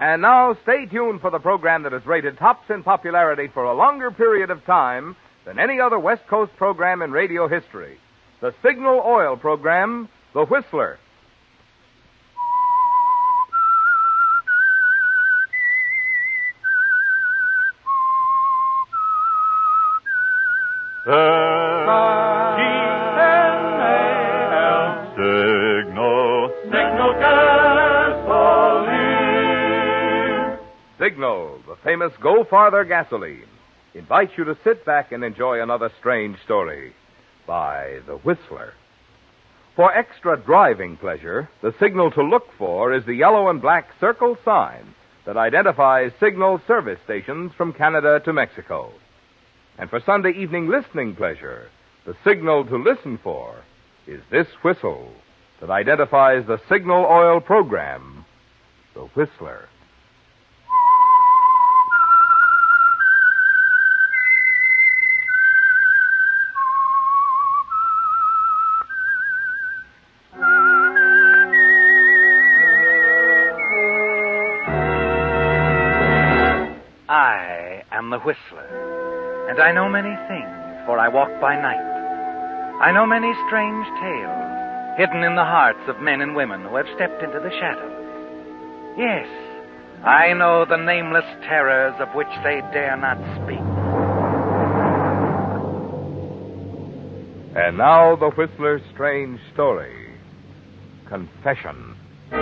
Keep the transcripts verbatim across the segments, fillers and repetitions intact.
And now, stay tuned for the program that has rated tops in popularity for a longer period of time than any other West Coast program in radio history. The Signal Oil program, The Whistler. Signal, the famous Go Farther gasoline, invites you to sit back and enjoy another strange story by The Whistler. For extra driving pleasure, the signal to look for is the yellow and black circle sign that identifies Signal service stations from Canada to Mexico. And for Sunday evening listening pleasure, the signal to listen for is this whistle that identifies the Signal Oil program, The Whistler. I am the Whistler, and I know many things, for I walk by night. I know many strange tales, hidden in the hearts of men and women who have stepped into the shadows. Yes, I know the nameless terrors of which they dare not speak. And now the Whistler's strange story, Confession.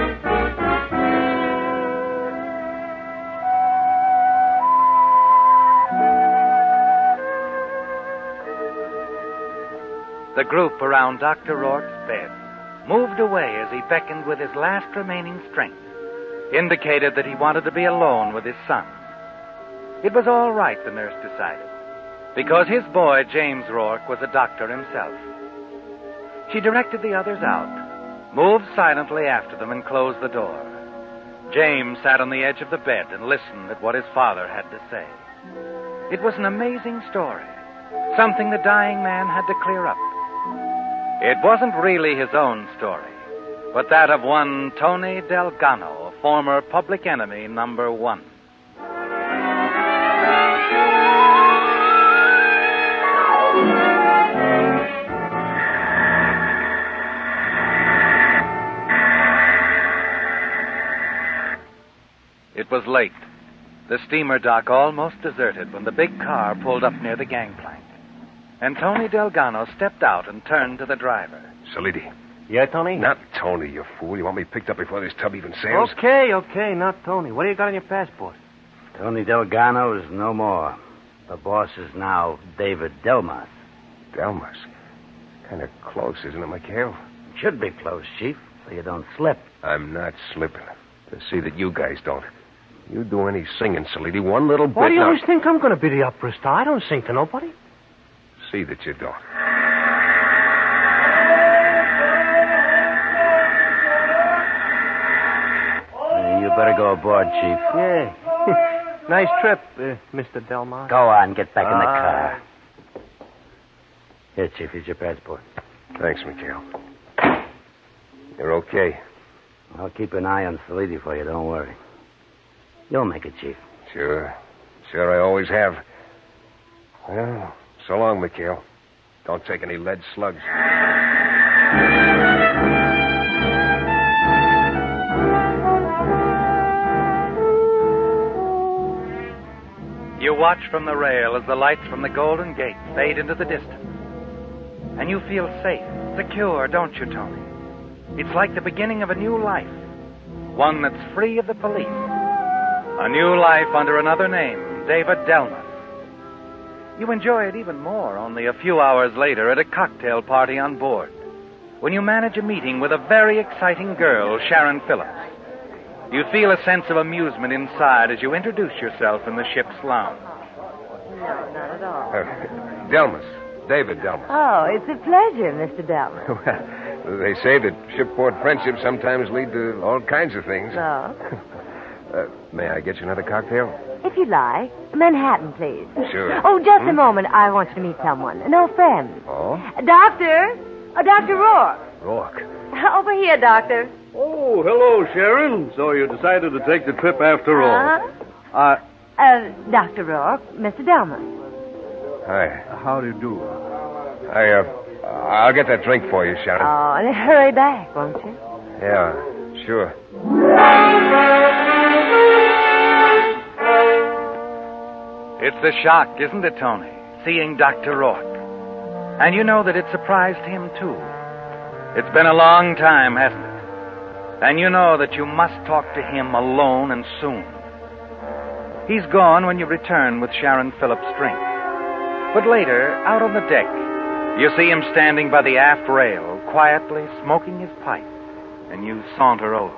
The group around Doctor Rourke's bed moved away as he beckoned with his last remaining strength, indicated that he wanted to be alone with his son. It was all right, the nurse decided, because his boy, James Rourke, was a doctor himself. She directed the others out, moved silently after them, and closed the door. James sat on the edge of the bed and listened at what his father had to say. It was an amazing story, something the dying man had to clear up. It wasn't really his own story, but that of one Tony Delgano, former public enemy number one. It was late. The steamer dock almost deserted when the big car pulled up near the gangplank. And Tony Delgano stepped out and turned to the driver. Salidi. Yeah, Tony? Not Tony, you fool. You want me picked up before this tub even sails? Okay, okay, not Tony. What do you got on your passport? Tony Delgano is no more. The boss is now David Delmas. Delmas? Kind of close, isn't it, Mikhail? Should be close, Chief, so you don't slip. I'm not slipping. To see that you guys don't. You do any singing, Salidi, one little bit... Why do you now... always think I'm going to be the opera star? I don't sing to nobody. See that you don't. Uh, you better go aboard, Chief. Yeah. Nice trip, uh, Mister Delmar. Go on, get back in the Uh, car. Here, Chief, here's your passport. Thanks, Mikhail. You're okay. I'll keep an eye on Salidi for you, don't worry. You'll make it, Chief. Sure. Sure, I always have. Well... So long, Mikhail. Don't take any lead slugs. You watch from the rail as the lights from the Golden Gate fade into the distance. And you feel safe, secure, don't you, Tony? It's like the beginning of a new life. One that's free of the police. A new life under another name, David Delmas. You enjoy it even more only a few hours later at a cocktail party on board, when you manage a meeting with a very exciting girl, Sharon Phillips. You feel a sense of amusement inside as you introduce yourself in the ship's lounge. No, not at all. Uh, Delmas. David Delmas. Oh, it's a pleasure, Mister Delmas. Well, they say that shipboard friendships sometimes lead to all kinds of things. No. uh, may I get you another cocktail? If you like. Manhattan, please. Sure. Oh, just Hmm? a moment. I want you to meet someone. An old friend. Oh? Doctor? Oh, Doctor Rourke. Rourke. Over here, Doctor. Oh, hello, Sharon. So you decided to take the trip after all. Uh-huh. Uh, Uh, Doctor Rourke, Mister Delmas. Hi. how do you do? I, uh, I'll get that drink for you, Sharon. Oh, and hurry back, won't you? Yeah, sure. It's a shock, isn't it, Tony, seeing Doctor Rourke? And you know that it surprised him, too. It's been a long time, hasn't it? And you know that you must talk to him alone and soon. He's gone when you return with Sharon Phillips' drink. But later, out on the deck, you see him standing by the aft rail, quietly smoking his pipe, and you saunter over.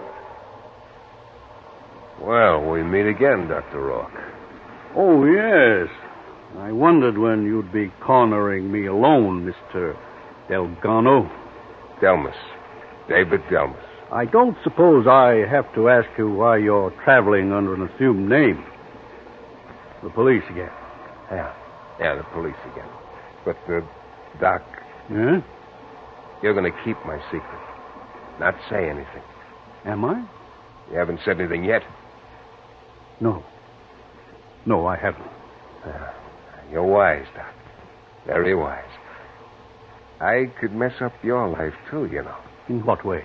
Well, we meet again, Doctor Rourke. Oh, yes. I wondered when you'd be cornering me alone, Mister Delgado. Delmas. David Delmas. I don't suppose I have to ask you why you're traveling under an assumed name. The police again. Yeah. Yeah, the police again. But, uh, Doc, Yeah? you're going to keep my secret. Not say anything. Am I? You haven't said anything yet. No. No, I haven't. Uh, you're wise, Doc. Very wise. I could mess up your life, too, you know. In what way?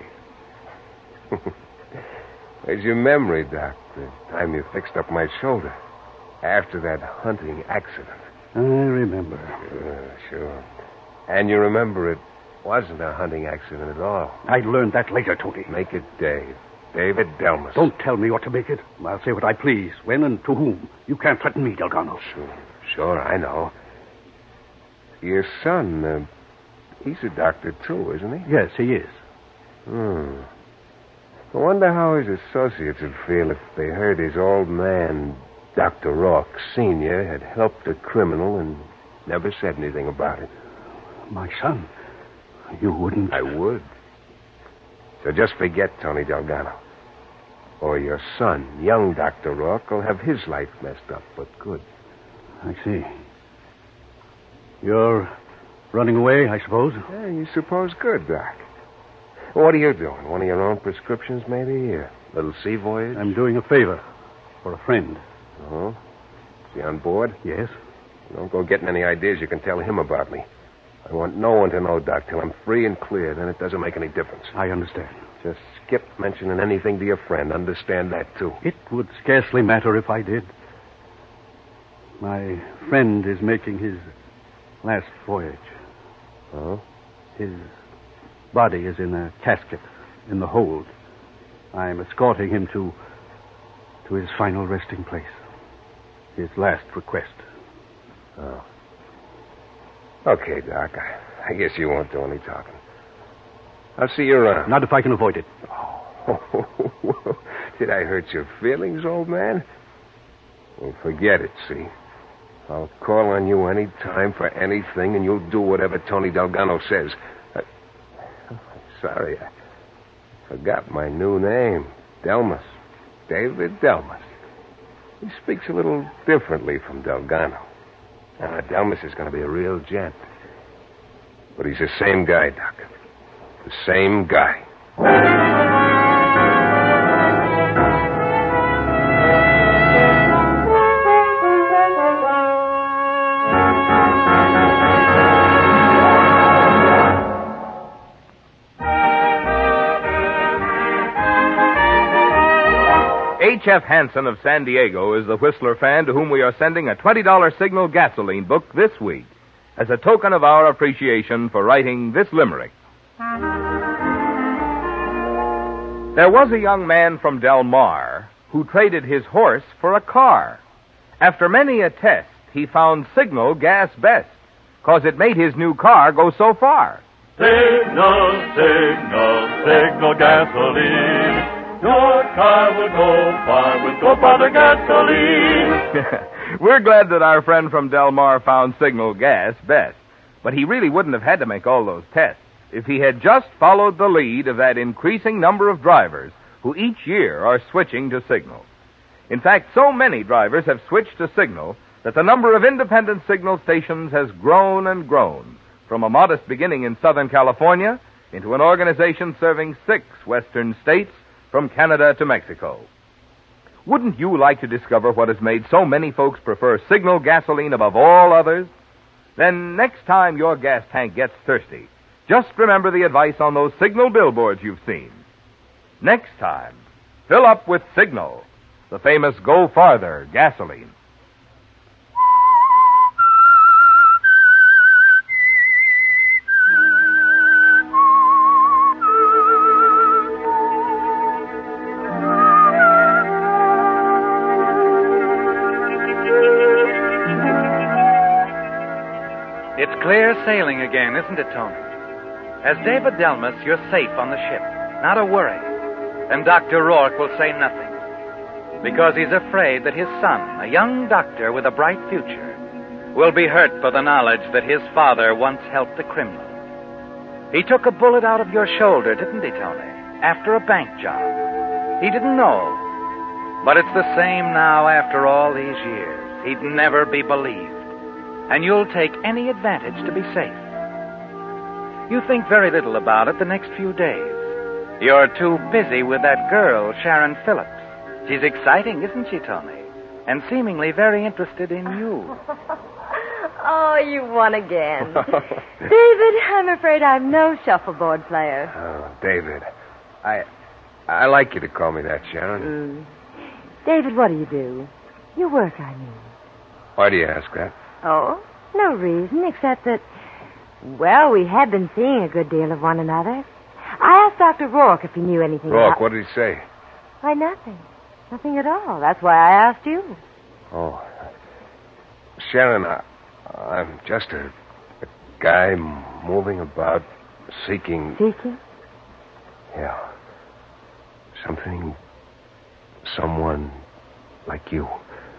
There's your memory, Doc. The time you fixed up my shoulder. After that hunting accident. I remember. Sure, sure. And you remember it wasn't a hunting accident at all. I learned that later, Tony. Make it Dave. David Delmas. Don't tell me what to make it. I'll say what I please. When and to whom. You can't threaten me, Delgado. Sure, sure, I know. Your son, uh, he's a doctor, too, isn't he? Yes, he is. Hmm. I wonder how his associates would feel if they heard his old man, Doctor Rourke, Senior, had helped a criminal and never said anything about it. My son, you wouldn't... I would. So just forget Tony Delgado. Or your son, young Doctor Rourke, will have his life messed up, but good. I see. You're running away, I suppose? Yeah, you suppose good, Doc. What are you doing? One of your own prescriptions, maybe? A little sea voyage? I'm doing a favor for a friend. Oh? Is he on board? Yes? Don't go getting any ideas you can tell him about me. I want no one to know, Doc, till I'm free and clear. Then it doesn't make any difference. I understand. Just skip mentioning anything to your friend. Understand that, too. It would scarcely matter if I did. My friend is making his last voyage. Oh? His body is in a casket in the hold. I'm escorting him to to his final resting place. His last request. Oh. Okay, Doc. I, I guess you won't do any talking. I'll see you around. Not if I can avoid it. Oh, did I hurt your feelings, old man? Well, forget it, see? I'll call on you any time for anything, and you'll do whatever Tony Delgado says. I, sorry, I forgot my new name. Delmas. David Delmas. He speaks a little differently from Delgado. Now, Delmas is going to be a real gent. But he's the same guy, Doc. The same guy. H F. Hansen of San Diego is the Whistler fan to whom we are sending a twenty dollars Signal gasoline book this week as a token of our appreciation for writing this limerick. There was a young man from Del Mar who traded his horse for a car. After many a test, he found Signal gas best, 'cause it made his new car go so far. Signal, signal, signal gasoline. Your car will go far with Go Father gasoline. We're glad that our friend from Del Mar found Signal gas best. But he really wouldn't have had to make all those tests if he had just followed the lead of that increasing number of drivers who each year are switching to Signal. In fact, so many drivers have switched to Signal that the number of independent Signal stations has grown and grown, from a modest beginning in Southern California into an organization serving six western states from Canada to Mexico. Wouldn't you like to discover what has made so many folks prefer Signal gasoline above all others? Then next time your gas tank gets thirsty, just remember the advice on those Signal billboards you've seen. Next time, fill up with Signal, the famous Go Farther gasoline. It's clear sailing again, isn't it, Tony? As David Delmas, you're safe on the ship. Not a worry. And Doctor Rourke will say nothing. Because he's afraid that his son, a young doctor with a bright future, will be hurt by the knowledge that his father once helped a criminal. He took a bullet out of your shoulder, didn't he, Tony? After a bank job. He didn't know. But it's the same now after all these years. He'd never be believed. And you'll take any advantage to be safe. You think very little about it the next few days. You're too busy with that girl, Sharon Phillips. She's exciting, isn't she, Tony? And seemingly very interested in you. Oh, you won again. David, I'm afraid I'm no shuffleboard player. Oh, David. I I like you to call me that, Sharon. Mm. David, what do you do? Your work, I mean. Why do you ask that? Oh, no reason except that, well, we have been seeing a good deal of one another. I asked Doctor Rourke if he knew anything Rourke, about... what did he say? Why, nothing. Nothing at all. That's why I asked you. Oh. Sharon, I, I'm just a, a guy moving about, seeking... Seeking? Yeah. Something... Someone like you.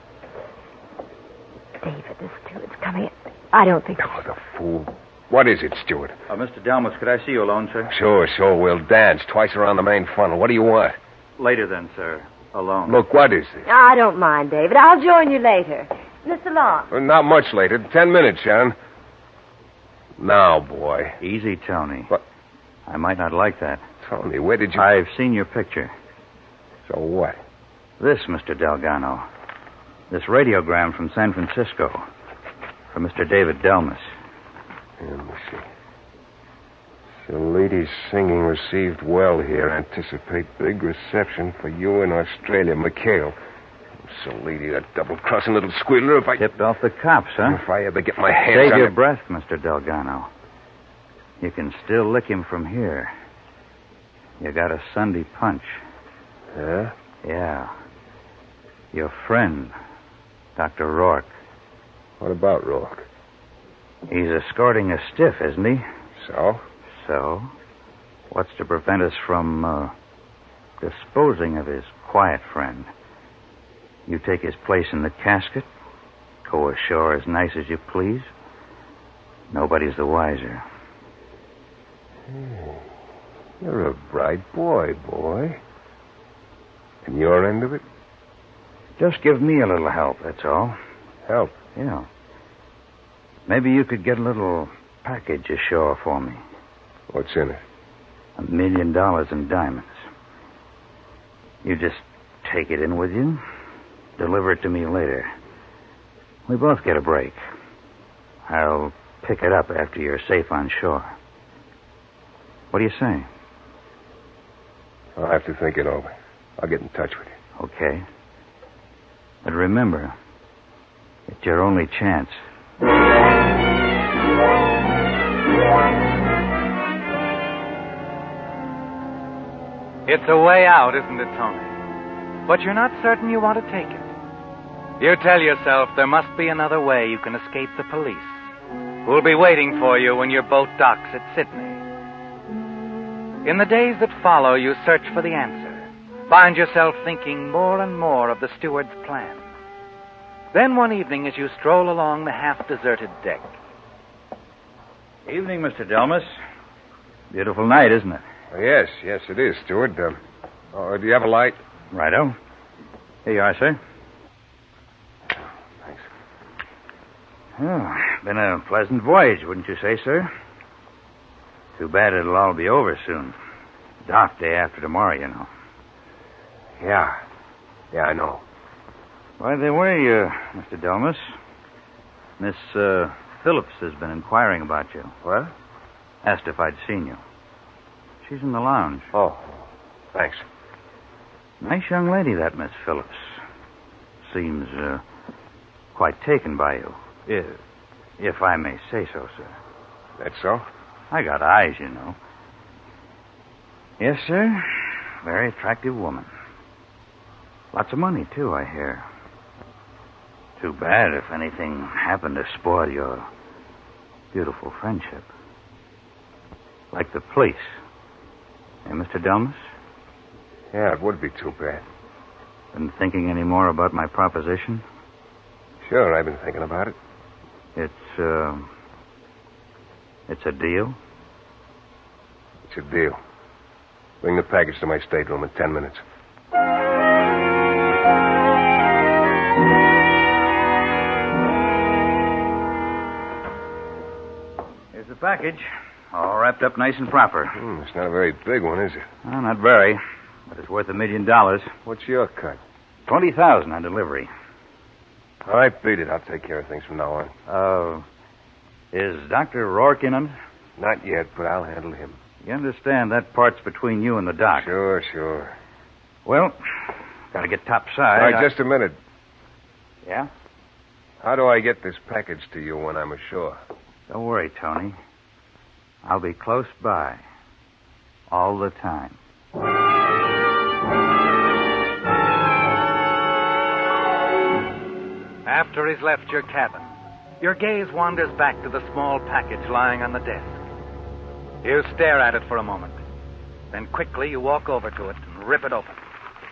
David, the steward's coming. I don't think... Oh, the fool. What is it, Stewart? Uh, Mister Delmas, could I see you alone, sir? Sure, sure. We'll dance twice around the main funnel. What do you want? Later then, sir. Alone. Look, what is this? I don't mind, David. I'll join you later. Mister Long. Well, not much later. Ten minutes, Sharon. Now, boy. Easy, Tony. What? I might not like that. Tony, where did you... I've seen your picture. So what? This, Mister Delgado. This radiogram from San Francisco. From Mister David Delmas. Let me see. The ladies singing received well here. Anticipate big reception for you in Australia. McHale. So, lady, that double-crossing little squealer, if I... Tipped off the cops, huh? If I ever get my hands Save on your it... breath, Mister Delgado. You can still lick him from here. You got a Sunday punch. Yeah? Yeah. Your friend, Doctor Rourke. What about Rourke? He's escorting a stiff, isn't he? So? So? What's to prevent us from, uh, disposing of his quiet friend? You take his place in the casket, go ashore as nice as you please. Nobody's the wiser. Hmm. You're a bright boy, boy. And your end of it? Just give me a little help, that's all. Help? Yeah. Maybe you could get a little package ashore for me. What's in it? A million dollars in diamonds. You just take it in with you, deliver it to me later. We both get a break. I'll pick it up after you're safe on shore. What do you say? I'll have to think it over. I'll get in touch with you. Okay. But remember, it's your only chance. It's a way out, isn't it, Tony? But you're not certain you want to take it. You tell yourself there must be another way you can escape the police, who'll be waiting for you when your boat docks at Sydney. In the days that follow, you search for the answer, find yourself thinking more and more of the steward's plan. Then one evening, as you stroll along the half-deserted deck... Evening, Mister Delmas. Beautiful night, isn't it? Oh, yes, yes, it is, Stewart. Uh, oh, do you have a light? Righto. Here you are, sir. Thanks. Oh, been a pleasant voyage, wouldn't you say, sir? Too bad it'll all be over soon. Dock day after tomorrow, you know. Yeah. Yeah, I know. By the way, uh, Mister Delmas, Miss uh, Phillips has been inquiring about you. What? Asked if I'd seen you. She's in the lounge. Oh, thanks. Nice young lady, that Miss Phillips. Seems uh, quite taken by you, if, if I may say so, sir. That's so? I got eyes, you know. Yes, sir. Very attractive woman. Lots of money, too, I hear. Too bad if anything happened to spoil your beautiful friendship. Like the police. Eh, Mister Delmas? Yeah, it would be too bad. Been thinking any more about my proposition? Sure, I've been thinking about it. It's, uh... It's a deal? It's a deal. Bring the package to my stateroom in ten minutes. Here's the package. All wrapped up nice and proper. Hmm, it's not a very big one, is it? Well, not very, but it's worth a million dollars. What's your cut? Twenty thousand on delivery. All right, beat it. I'll take care of things from now on. Uh, is Doctor Rourke in on it? Not yet, but I'll handle him. You understand that part's between you and the doc. Sure, sure. Well, gotta get topside. All right, I... just a minute. Yeah? How do I get this package to you when I'm ashore? Don't worry, Tony. I'll be close by. All the time. After he's left your cabin, your gaze wanders back to the small package lying on the desk. You stare at it for a moment. Then quickly you walk over to it and rip it open.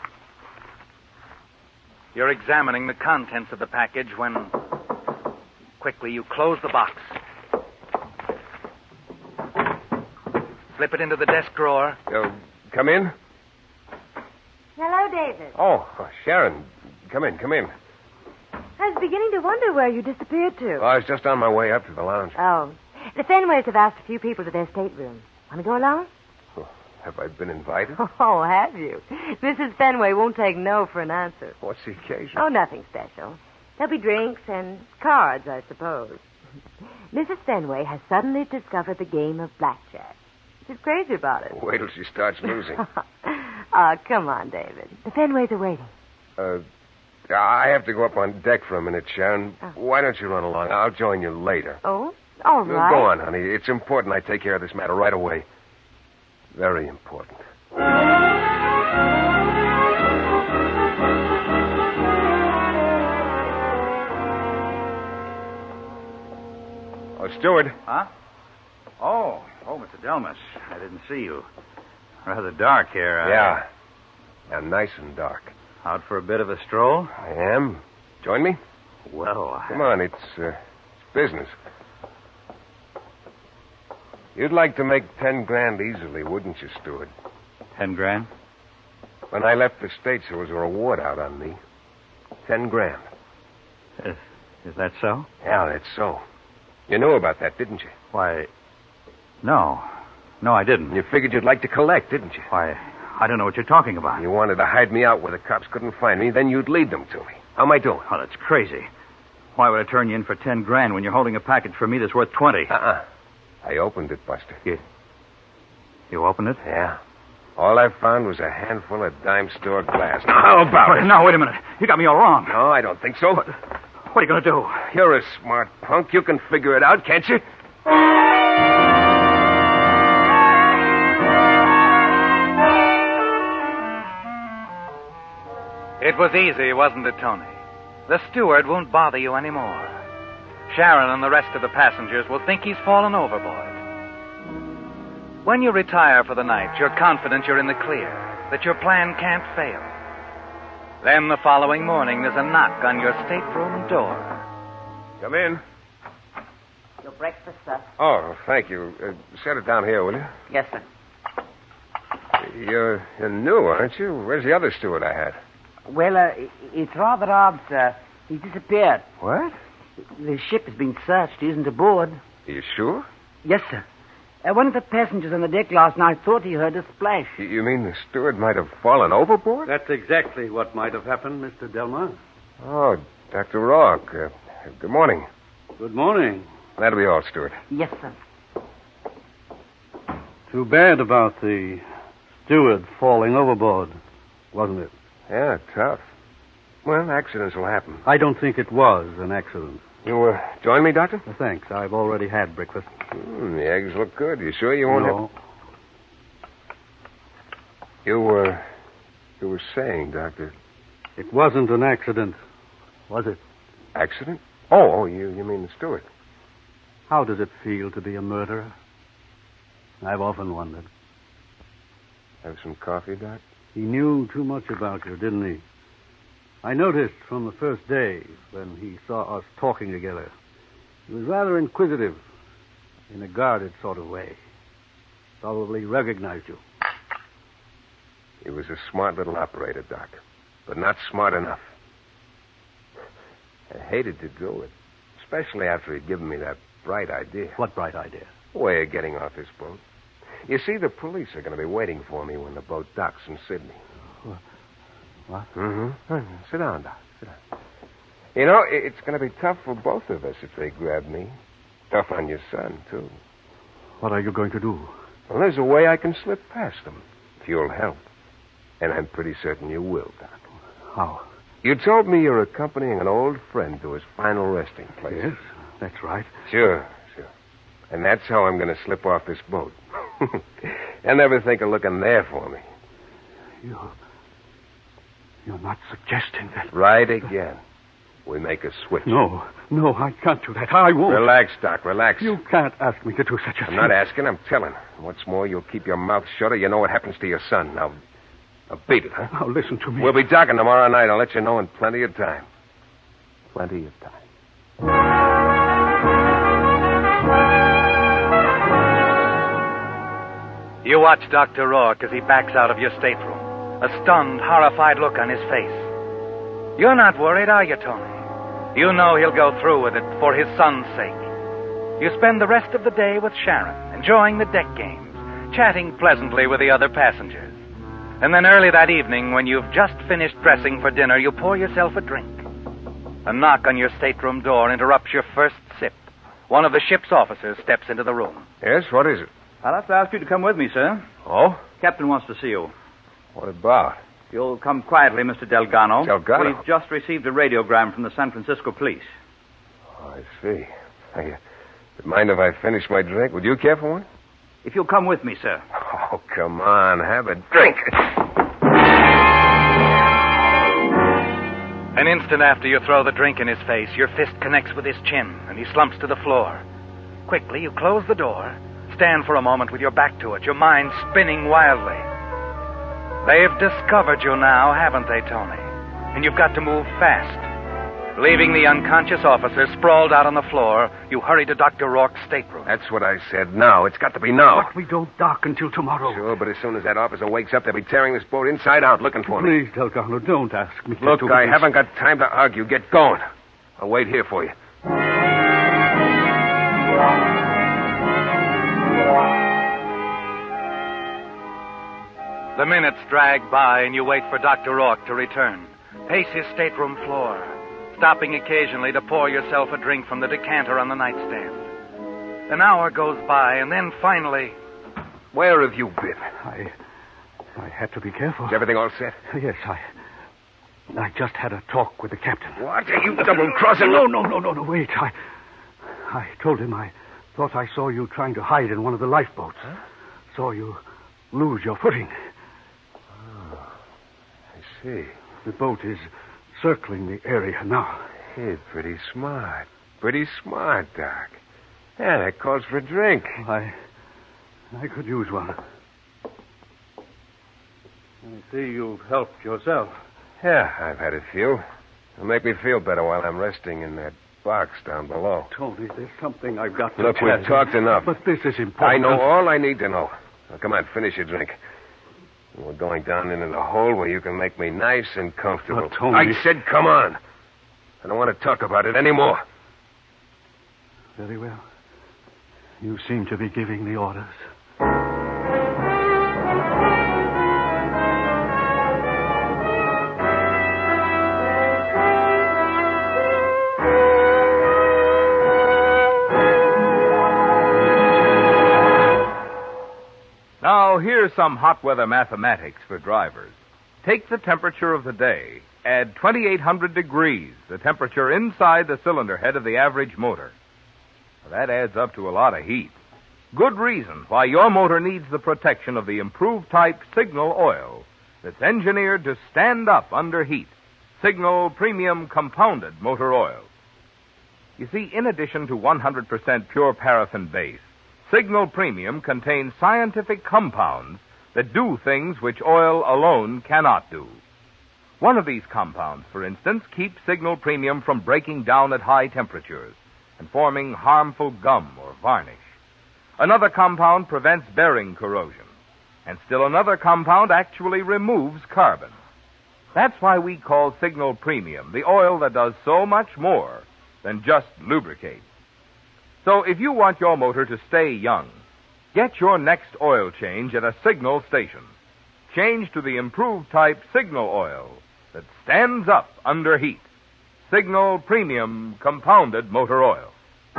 You're examining the contents of the package when quickly you close the box. Slip it into the desk drawer. Uh, come in. Hello, David. Oh, oh, Sharon. Come in, come in. I was beginning to wonder where you disappeared to. Oh, I was just on my way up to the lounge. Oh. The Fenways have asked a few people to their stateroom. Want to go along? Oh, have I been invited? Oh, have you? Missus Fenway won't take no for an answer. What's the occasion? Oh, nothing special. There'll be drinks and cards, I suppose. Missus Fenway has suddenly discovered the game of blackjack. She's crazy about it. Wait till she starts losing. Oh, come on, David. The Fenways are waiting. Uh, I have to go up on deck for a minute, Sharon. Oh. Why don't you run along? I'll join you later. Oh, all Well, right. Go on, honey. It's important I take care of this matter right away. Very important. Oh, Steward. Huh? Oh, oh, Mister Delmas. I didn't see you. Rather dark here. I... Yeah. Yeah, nice and dark. Out for a bit of a stroll? I am. Join me? Well, I... Come on, it's, uh, it's business. You'd like to make ten grand easily, wouldn't you, Steward? Ten grand? When I left the States, there was a reward out on me. Ten grand. Is, is that so? Yeah, that's so. You knew about that, didn't you? Why, no. No, I didn't. You figured you'd like to collect, didn't you? Why, I don't know what you're talking about. You wanted to hide me out where the cops couldn't find me, then you'd lead them to me. How am I doing? Oh, that's crazy. Why would I turn you in for ten grand when you're holding a package for me that's worth twenty? Uh-uh. I opened it, Buster. You, you opened it? Yeah. All I found was a handful of dime store glass. Now, how about Wait, it? no, wait a minute. You got me all wrong. No, I don't think so. What are you going to do? You're a smart punk. You can figure it out, can't you? It was easy, wasn't it, Tony? The steward won't bother you anymore. Sharon and the rest of the passengers will think he's fallen overboard. When you retire for the night, you're confident you're in the clear, that your plan can't fail. Then the following morning, there's a knock on your stateroom door. Come in. Your breakfast, sir. Oh, thank you. Uh, set it down here, will you? Yes, sir. You're, you're new, aren't you? Where's the other steward I had? Well, uh, it's rather odd, sir. He disappeared. What? The ship has been searched. He isn't aboard. Are you sure? Yes, sir. Uh, one of the passengers on the deck last night thought he heard a splash. You- You mean the steward might have fallen overboard? That's exactly what might have happened, Mister Delmar. Oh, Doctor Rourke. Uh, good morning. Good morning. That'll be all, steward. Yes, sir. Too bad about the steward falling overboard, wasn't it? Yeah, tough. Well, accidents will happen. I don't think it was an accident. You uh, join me, Doctor? Uh, Thanks. I've already had breakfast. Mm, the eggs look good. You sure you won't No. have... You were... You were saying, Doctor... It wasn't an accident, was it? Accident? Oh, oh, you, you mean the steward. How does it feel to be a murderer? I've often wondered. Have some coffee, Doc? He knew too much about you, didn't he? I noticed from the first day when he saw us talking together. He was rather inquisitive, in a guarded sort of way. Probably recognized you. He was a smart little operator, Doc, but not smart enough. I hated to do it, especially after he'd given me that bright idea. What bright idea? A way of getting off this boat. You see, the police are going to be waiting for me when the boat docks in Sydney. What? Mm-hmm. Sit down, Doc. Sit down. You know, i- it's going to be tough for both of us if they grab me. Tough on your son, too. What are you going to do? Well, there's a way I can slip past them, if you'll help. And I'm pretty certain you will, Doc. How? You told me you're accompanying an old friend to his final resting place. Yes, that's right. Sure, sure. And that's how I'm going to slip off this boat. They'll never think of looking there for me. You... You're not suggesting that... Right again. We make a switch. No, no, I can't do that. I won't. Relax, Doc, relax. You can't ask me to do such a I'm thing. not asking, I'm telling. What's more, you'll keep your mouth shut or you know what happens to your son. Now, now beat it, huh? Now, listen to me. We'll be docking tomorrow night. I'll let you know in plenty of time. Plenty of time. You watch Doctor Rourke as he backs out of your stateroom, a stunned, horrified look on his face. You're not worried, are you, Tony? You know he'll go through with it for his son's sake. You spend the rest of the day with Sharon, enjoying the deck games, chatting pleasantly with the other passengers. And then early that evening, when you've just finished dressing for dinner, you pour yourself a drink. A knock on your stateroom door interrupts your first sip. One of the ship's officers steps into the room. Yes, what is it? I'll have to ask you to come with me, sir. Oh? Captain wants to see you. What about? You'll come quietly, Mister Delgado. Delgado? We've just received a radiogram from the San Francisco police. Oh, I see. I, uh, mind if I finish my drink? Would you care for one? If you'll come with me, sir. Oh, come on. Have a drink. An instant after you throw the drink in his face, your fist connects with his chin, and he slumps to the floor. Quickly, you close the door, stand for a moment with your back to it, your mind spinning wildly. They've discovered you now, haven't they, Tony? And you've got to move fast. Leaving the unconscious officer sprawled out on the floor, you hurry to Doctor Rourke's stateroom. That's what I said. Now. It's got to be now. But we don't dock until tomorrow. Sure, but as soon as that officer wakes up, they'll be tearing this boat inside out looking for me. Please, Delgado, don't ask me to Look, do I this. haven't got time to argue. Get going. I'll wait here for you. The minutes drag by, and you wait for Doctor Rourke to return. Pace his stateroom floor, stopping occasionally to pour yourself a drink from the decanter on the nightstand. An hour goes by, and then finally... Where have you been? I... I had to be careful. Is everything all set? Yes, I... I just had a talk with the captain. What? Are you double-crossing? No, no, no, no, no, wait. I... I told him I thought I saw you trying to hide in one of the lifeboats. Huh? Saw you lose your footing. Oh, I see. The boat is circling the area now. Hey, pretty smart. Pretty smart, Doc. Yeah, that calls for a drink. I... I could use one. I see you've helped yourself. Yeah, I've had a few. It'll make me feel better while I'm resting in that box down below. Tony, there's something I've got to Look, tell we've you. talked enough. But this is I important. know all I need to know. Now, come on, finish your drink. We're going down into the hole where you can make me nice and comfortable. But, Tony... I said come on. I don't want to talk about it anymore. Very well. You seem to be giving the orders. Now, here's some hot weather mathematics for drivers. Take the temperature of the day. Add twenty-eight hundred degrees, the temperature inside the cylinder head of the average motor. Well, that adds up to a lot of heat. Good reason why your motor needs the protection of the improved type Signal oil that's engineered to stand up under heat. Signal Premium Compounded Motor Oil. You see, in addition to one hundred percent pure paraffin base, Signal Premium contains scientific compounds that do things which oil alone cannot do. One of these compounds, for instance, keeps Signal Premium from breaking down at high temperatures and forming harmful gum or varnish. Another compound prevents bearing corrosion. And still another compound actually removes carbon. That's why we call Signal Premium the oil that does so much more than just lubricate. So if you want your motor to stay young, get your next oil change at a Signal station. Change to the improved type Signal oil that stands up under heat. Signal Premium Compounded Motor Oil.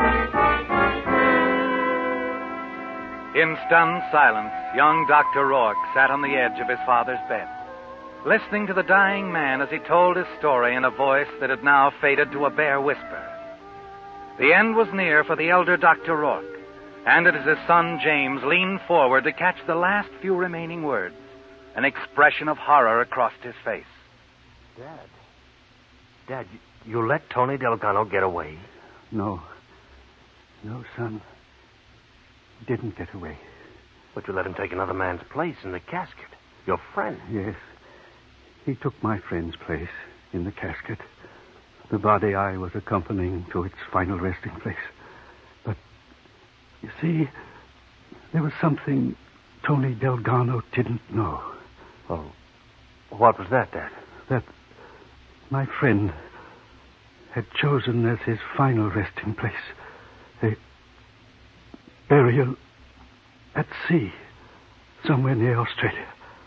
In stunned silence, young Doctor Rourke sat on the edge of his father's bed, listening to the dying man as he told his story in a voice that had now faded to a bare whisper. The end was near for the elder Doctor Rourke, and as his son James leaned forward to catch the last few remaining words, an expression of horror crossed his face. Dad. Dad, you let Tony Delgado get away? No. No, son. He didn't get away. But you let him take another man's place in the casket. Your friend. Yes. He took my friend's place in the casket. The body I was accompanying to its final resting place. But, you see, there was something Tony Delgado didn't know. Oh, what was that, Dad? That my friend had chosen as his final resting place a burial at sea, somewhere near Australia.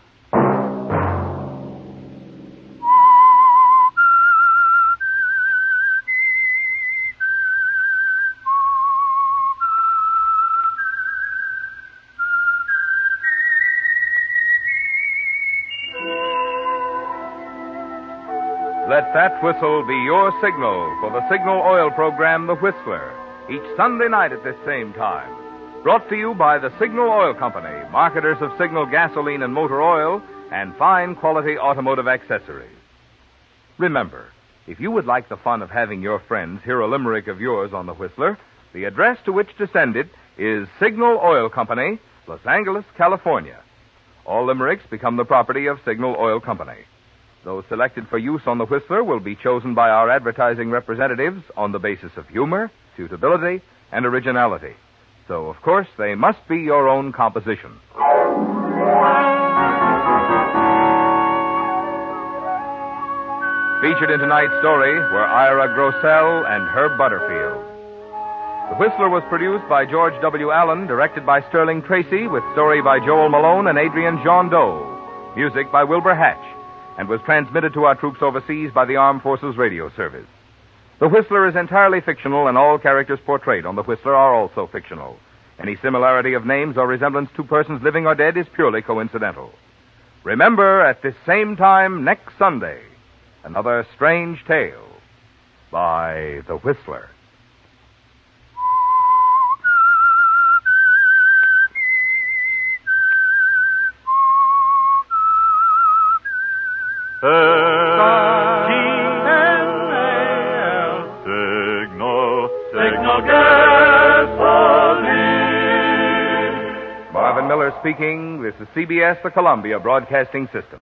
Let that whistle be your signal for the Signal Oil program, The Whistler, each Sunday night at this same time. Brought to you by the Signal Oil Company, marketers of Signal gasoline and motor oil, and fine quality automotive accessories. Remember, if you would like the fun of having your friends hear a limerick of yours on The Whistler, the address to which to send it is Signal Oil Company, Los Angeles, California. All limericks become the property of Signal Oil Company. Those selected for use on The Whistler will be chosen by our advertising representatives on the basis of humor, suitability, and originality. So, of course, they must be your own composition. Featured in tonight's story were Ira Grossell and Herb Butterfield. The Whistler was produced by George W. Allen, directed by Sterling Tracy, with story by Joel Malone and Adrian John Doe. Music by Wilbur Hatch, and was transmitted to our troops overseas by the Armed Forces Radio Service. The Whistler is entirely fictional, and all characters portrayed on The Whistler are also fictional. Any similarity of names or resemblance to persons living or dead is purely coincidental. Remember, at this same time next Sunday, another strange tale by The Whistler. S G N A L Signal, Signal Gasoline. Marvin Miller speaking. This is C B S, the Columbia Broadcasting System.